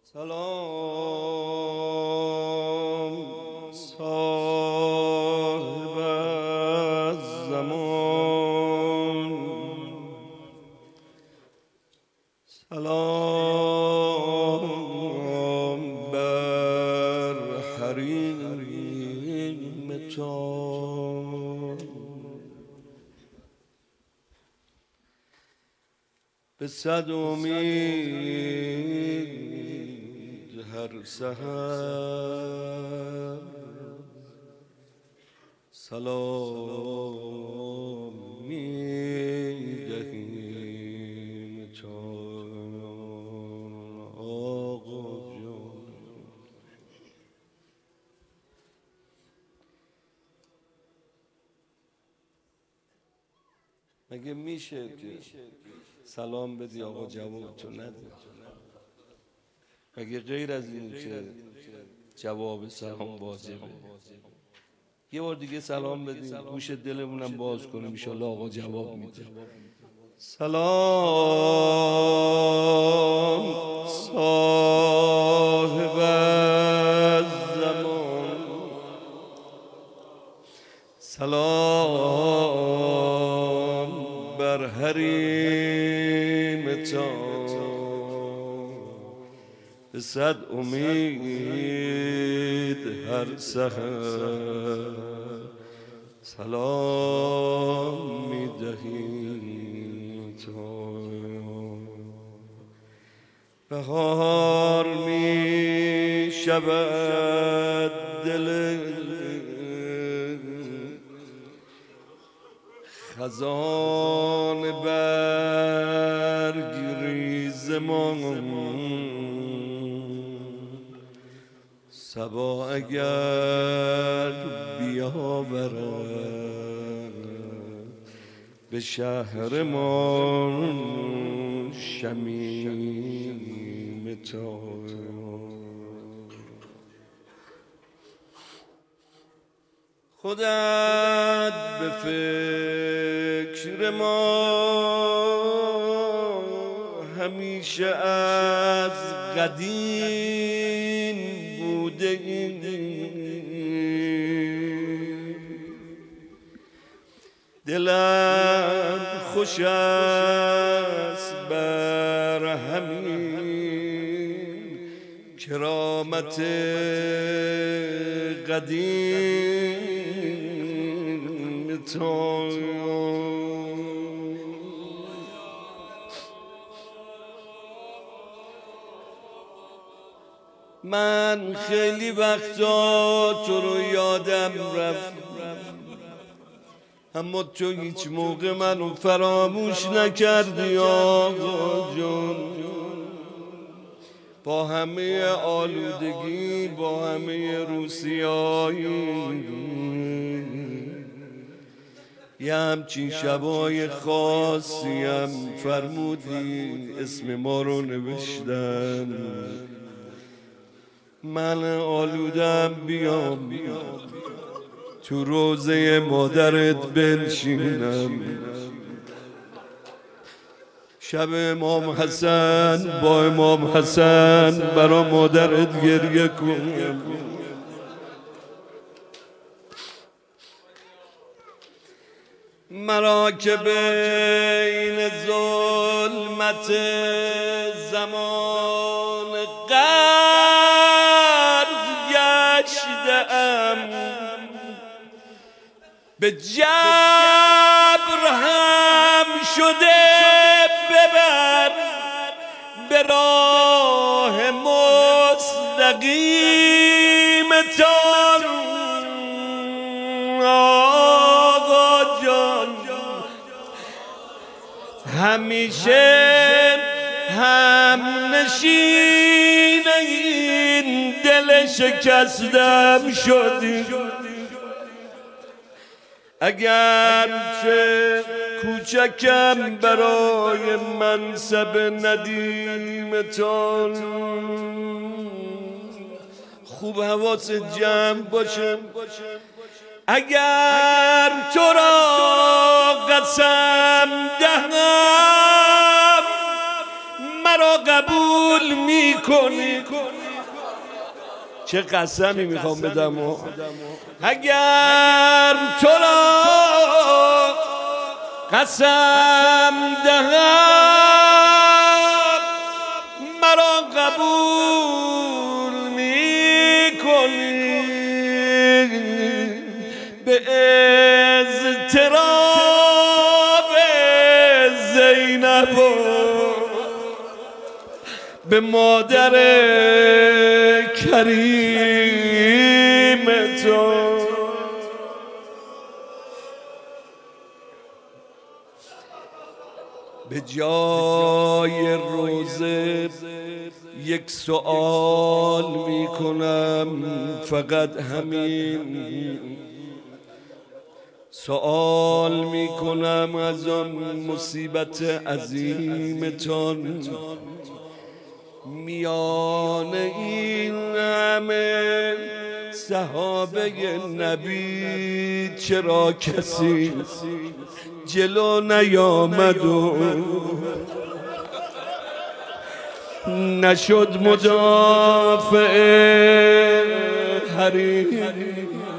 سلام صاحب الزمان، سلام بر حریم تان. به صد امید هر سحر سلام می‌دهیم چون آقا جان. مگه میشه که سلام بدی آقا جواب تو نده؟ مگه غیر از این که جواب سلام واجبه؟ یه بار دیگه سلام بدیم، گوش دلمونم باز کنیم، انشالله آقا جواب میده. سلام صاحب الزمان، سلام بر حریم تان. به صد امید هر سحر سلام می‌دهیم تو. بهار می‌شود دل خزان برگریز ما، صبا اگر بیاورد به شهر ما شمیم تا. خودت به فکر ما همیشه از قدیم بوده ای. دلم خوش است بر همین کرامت قدیم تو. من خیلی وقتا تو رو یادم رفت، اما تو هیچ موقع منو فراموش نکردی آقا جون. با همه آلودگی، با همه روسیایی، یه همچین شبای خاصی هم فرمودی اسم ما رو نوشتن. من آلودم بیام تو روضه مادرت بنشینم، شب امام حسن با امام حسن برا مادرت گریه کنم. مرا که بین ظلمت زمان غرق گشتم، به جبر هم شده ببر به راه مستقیم تان. آقا جان همیشه هم نشین این دل شکستم شدی. اگرچه کوچکم برای منصب ندیمتان، خوب حواست جمع باشه. اگر تو را قسم دهم مرا قبول میکنی. چه قسمی میخوام بدم اگر تو را قسم دهم مرا قبول میکنی. به اضطراب زینب به مادر کریم تو به جای روزه یک سؤال میکنم، فقط همین سؤال میکنم از آن مصیبت عظیمتان میان این همه صحابه نبی چرا کسی جلو نیامد و نشد مدافع حریم؟